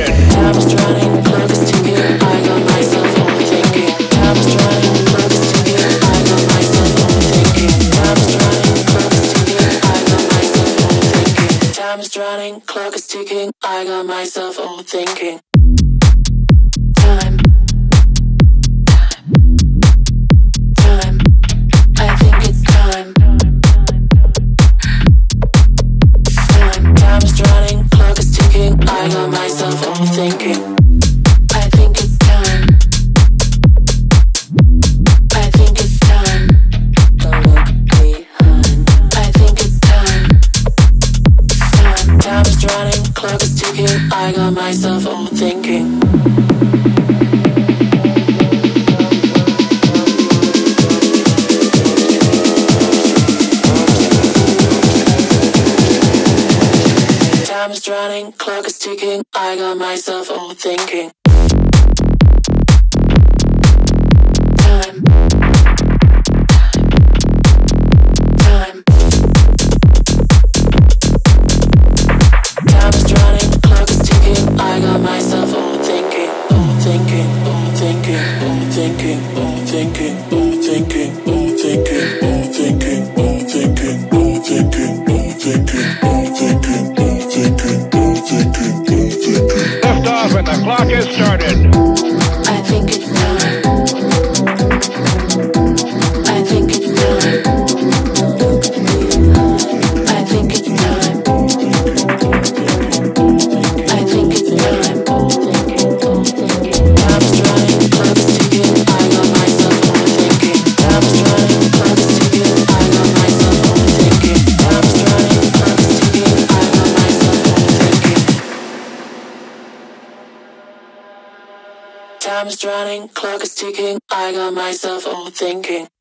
started. Time is running, clock is ticking. I got myself overthinking. Time is running, clock is ticking. I got myself overthinking. Time is running, clock is ticking. I got myself overthinking. Time is running, clock is ticking. I got myself overthinking. Time. Time. I think it's time. Time is running, clock is ticking. I got myself overthinking. I think it's time. I think it's time. Don't look behind. I think it's time. Time is running, clock is ticking. I got myself overthinking. Time is running, clock is ticking. I got myself overthinking. Time. Time. Time is running, clock is ticking. I got myself overthinking. Overthinking, overthinking, overthinking, overthinking, overthinking, overthinking, overthinking, overthinking, overthinking, overthinking, overthinking. Lift off and the clock is started. I think it's time. I think it's time. I think it's time. I think it's time. Time is running, clock is ticking. I got myself overthinking. Time is running, clock is ticking. I got myself overthinking. Time is running, clock is ticking. I got myself overthinking. Time is running, clock is ticking. I got myself overthinking.